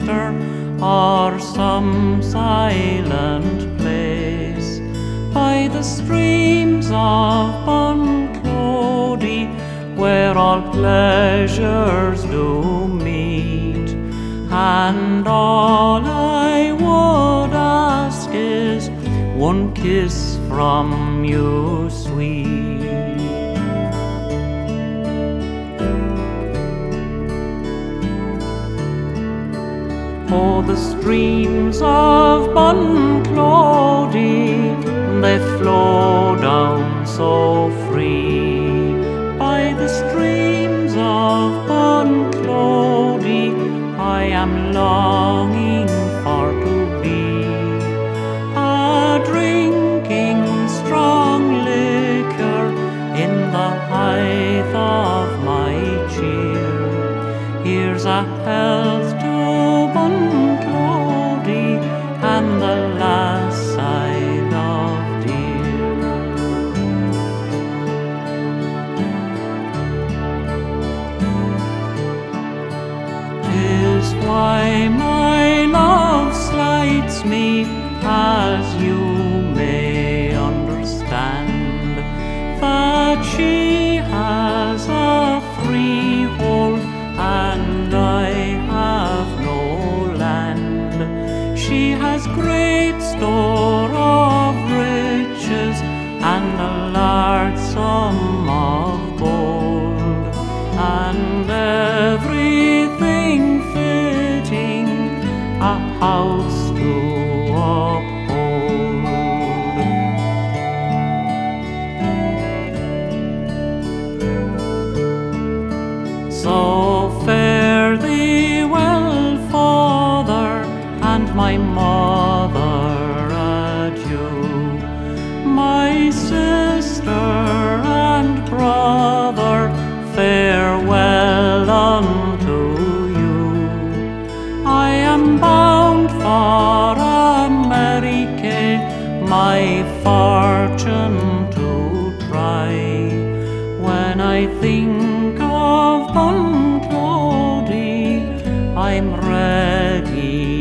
Westminster or some silent place, by the streams of Bunclody, where all pleasures do meet. And all I would ask is one kiss from you, sweet. Oh, the streams of Bunclody, they flow down so free. By the streams of Bunclody, I am longing for to be a drinking strong liquor in the height of my cheer. Here's a health to Bunclody and the lass I love dear. 'Tis why my love slights me, as you may understand, that she has a freehold and I have no land. She has great store of riches and a large sum of gold, and everything fitting a house to uphold. So fare thee well, Father, and my mother, adieu. My sister and brother, farewell unto you. I am bound for America, my fortune to try. When I think of Bunclody, I'm ready